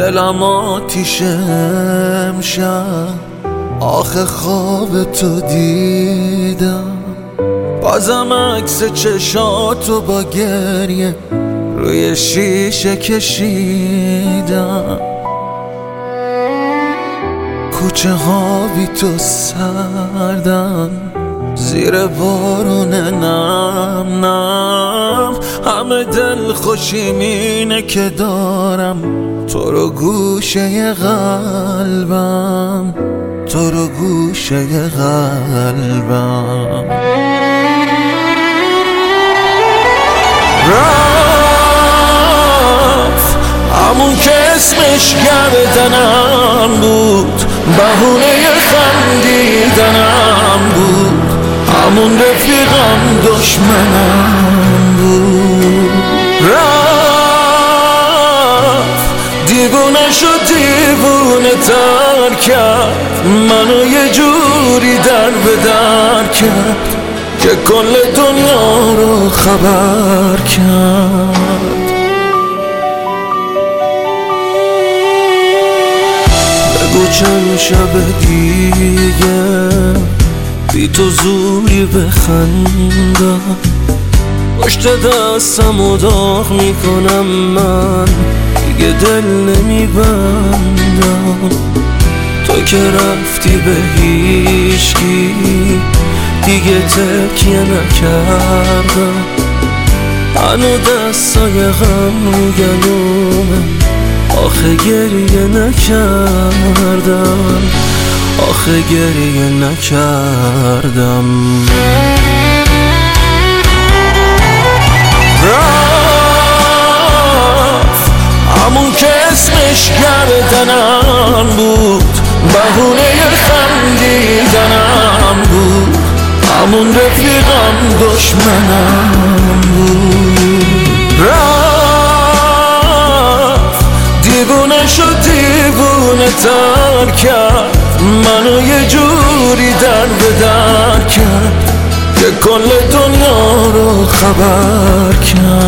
دلم آتیشه امشب، آخه خواب تو دیدم، بازم عکس چشاتو با گریه روی شیشه کشیدم. کوچه ها بی تو سردن، زیر بارون نم نم، همه دل خوشیم اینه که دارم تو رو گوشه قلبم، تو رو گوشه قلبم. رفت همون که اسمش گردنم بود، بهونه خندیدنم بود، همون رفیقم دشمنم بود. رفت دیوونه شد، دیوونه تر کرد منو، یه جوری در به در کرد که کل دنیا رو خبر کرد. بگو چند شب دیگه بی تو زوری بخندم، پشت دستمو داغ میکنم من، دیگه دل نمیبندم. تو که رفتی به هیچکی دیگه تکیه نکردم، هنو دستای غم رو گلومه، آخه گریه نکردم، آخه گریه نکردم. رفت همون که اسمش گردنم بود، بهونه خندیدنم بود، همون رفیقم دشمنم بود. رفت دیوونه شد، دیوونه تر کرد منو، یه جوری در به در کرد که کل دنیا رو خبر کرد.